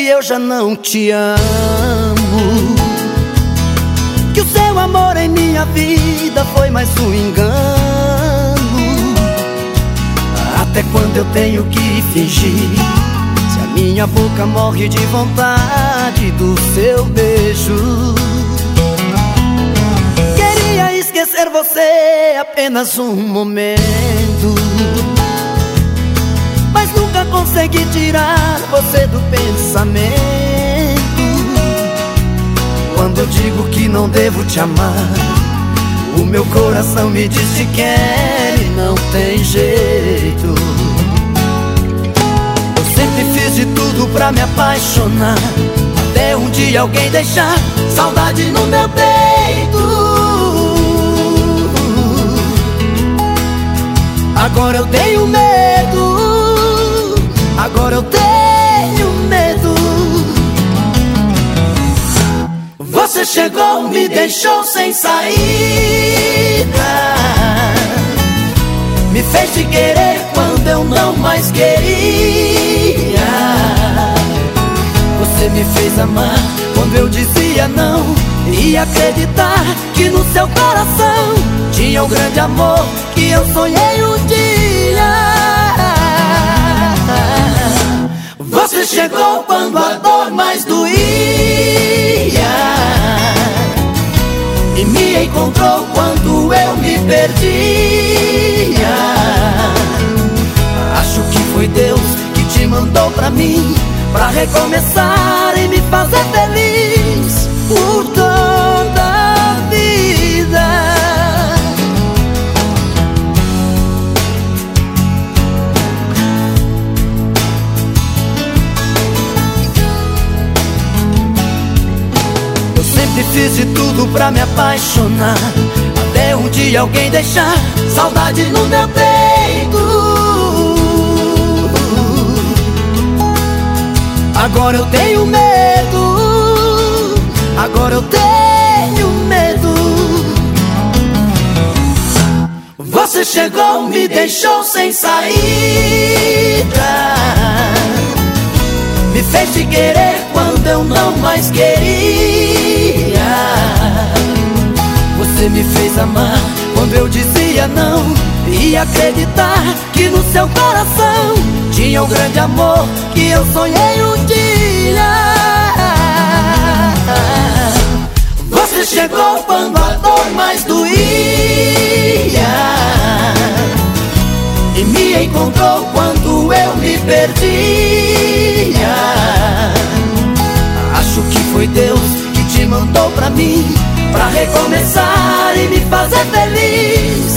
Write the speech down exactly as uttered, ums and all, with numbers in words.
que eu já não te amo, que o seu amor em minha vida foi mais um engano. Até quando eu tenho que fingir, se a minha boca morre de vontade do seu beijo? Queria esquecer você apenas um momento, mas nunca consegui tirar você do pensamento. Quando eu digo que não devo te amar, o meu coração me diz que quer e não tem jeito. Eu sempre fiz de tudo pra me apaixonar, até um dia alguém deixar saudade no meu peito. Agora eu tenho medo, agora eu tenho medo. Você chegou, me deixou sem saída, me fez te querer quando eu não mais queria. Você me fez amar quando eu dizia não, e acreditar que no seu coração tinha o grande amor que eu sonhei um dia. Você chegou quando a dor mais doía e me encontrou quando eu me perdia. Acho que foi Deus que te mandou pra mim, pra recomeçar e me fazer feliz por toda a vida. Eu sempre fiz de tudo pra me apaixonar, até um dia alguém deixar saudade no meu peito. Agora eu tenho medo, agora eu tenho medo. Você chegou, me deixou sem saída, me fez te querer quando eu não mais queria. Você me fez amar quando eu dizia não, e acreditar que no seu coração tinha o grande amor que eu sonhei um dia. Você chegou quando a dor mais doía e me encontrou quando eu me perdia. Acho que foi Deus que te mandou pra mim, pra recomeçar e me fazer feliz